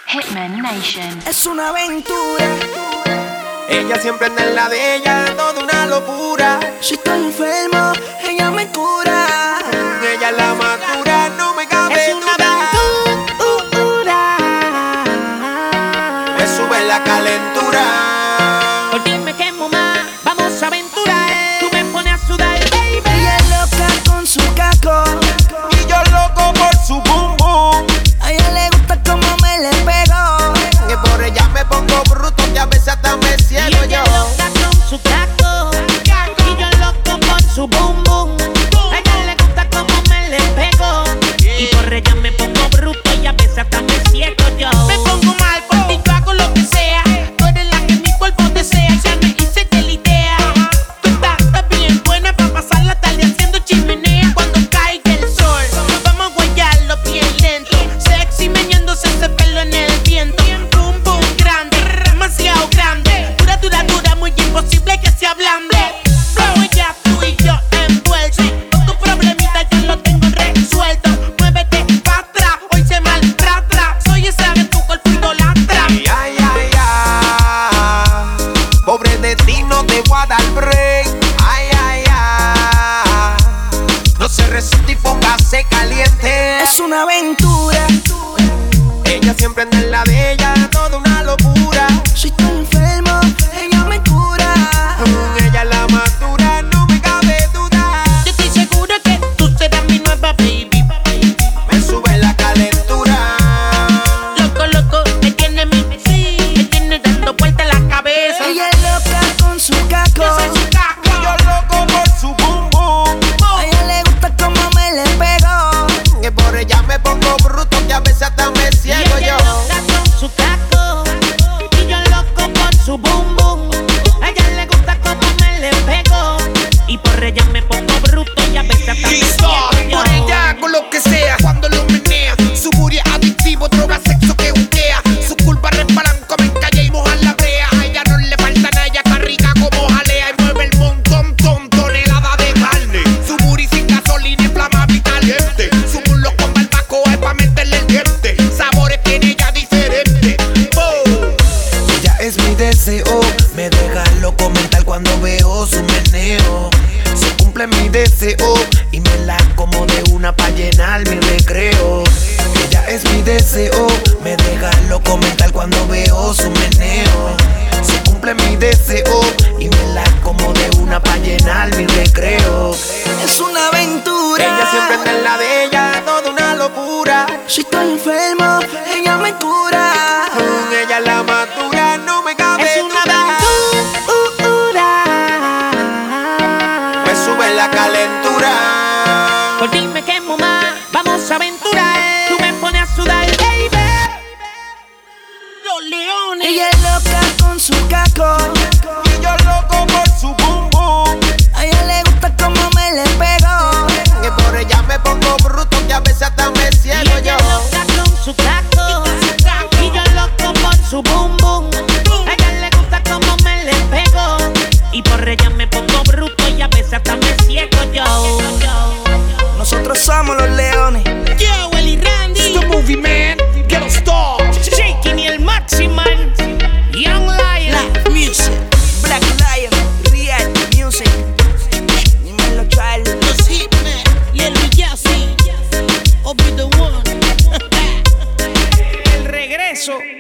Hitman Nation. Es una aventura. Ella siempre anda en la de ella, toda una locura. Si estoy enfermo, ella me cura. Ella es la madura, no me cabe Es una aventura. Me sube la calentura. Por ti me quemo más, vamos a aventurar. Tú me pones a sudar, baby. Ella es loca con su caco. Y yo loco por su boom boom. A ella le gusta como me le pego. Que por ella me pongo bruto y a veces hasta me Y ciego ella yo. loca con su caco. Y yo loco con su boom boom. A ella le gusta como me le pego. Y por ella me pongo bruto y a veces hasta me ciego yo. Me pongo mal por ti, yo hago lo que sea. Tú eres la que mi cuerpo desea. Ya me hice de la idea. Tú estás bien buena para pasar la tarde haciendo chimenea. Cuando caiga el sol, nos vamos a guayar los pies lentos. Sexy meñándose ese pelo en el viento. Boom boom grande, demasiado grande. Dura, dura, dura, muy imposible que se ablande. Flow ya tú y yo envueltos. Tu problemita yo lo tengo resuelto. Muévete pa' atrás, hoy se maltrata. Soy esa de tu cuerpo idolatra. Ay, ay, ay, ay. Pobre de ti, no te voy a dar break. Ay, ay, ay. No se resiste y póngase caliente. Es una aventura. Ella siempre anda en la de ella, toda una locura. Si estoy enfermo, ella me cura. Ella es la madura, no me cabe duda. Yo estoy seguro que tú serás mi nueva baby. Me sube la calentura. Loco, loco, me tiene mi sí. Me tiene dando vuelta la cabeza. Ella es loca con su caco. Yo soy su caco. Y yo loco por su boom boom. A ella le gusta como me le pego. Que por ella me pongo bruto y a veces hasta me Y ciego ella yo. loca con su caco. Y yo loco con su boom boom. A ella le gusta como me le pego. Y por ella me pongo bruto y a veces hasta me ciego yo. Por ella hago lo que sea cuando lo menea. Su booty es adictivo, droga, sexo que buquea. Su culpa resbalan como en calle y mojan la brea. A ella no le falta nada, ella está rica como jalea. Y mueve el montón, tonelada de carne. Su booty sin gasolina, inflamable y caliente. Su muslo con barbacoa es pa' meterle el diente. Sabores tiene ella diferente. Ella es mi deseo, me deja loco mental cuando veo su meneo. Se cumple mi deseo y me la como de una pa' llenar mi recreo. Ella es mi deseo, me deja loco mental cuando veo su meneo. Se cumple mi deseo y me la como de una pa' llenar mi recreo. Es una aventura. Ella siempre anda en la de ella, toda una locura. Si estoy enfermo, ella me cura. Ella es la madura, no me cabe Es una duda. Aventura. Me sube la calentura. Por ti me quemo más, vamos a aventurar. Tú me pones a sudar, baby. Los leones. Ella es loca con su caco. Y yo loco por su boom boom. A ella le gusta como me le pego. Que por ella me pongo bruto y a veces hasta me Y ciego ella yo. loca con su caco. Y yo loco por su boom boom. A ella le gusta como me le pego. Y por ella me pongo bruto y a veces hasta me ciego yo. Nosotros somos los leones. Yo, Willy Randy. It's the movie, man. Get a star. Shaking y el Maximan. Young Lion. Live music. Black Lion. Real music. Dímelo, Charlie. Los Hitmen. Y el Villasi. I'll be the one. El regreso.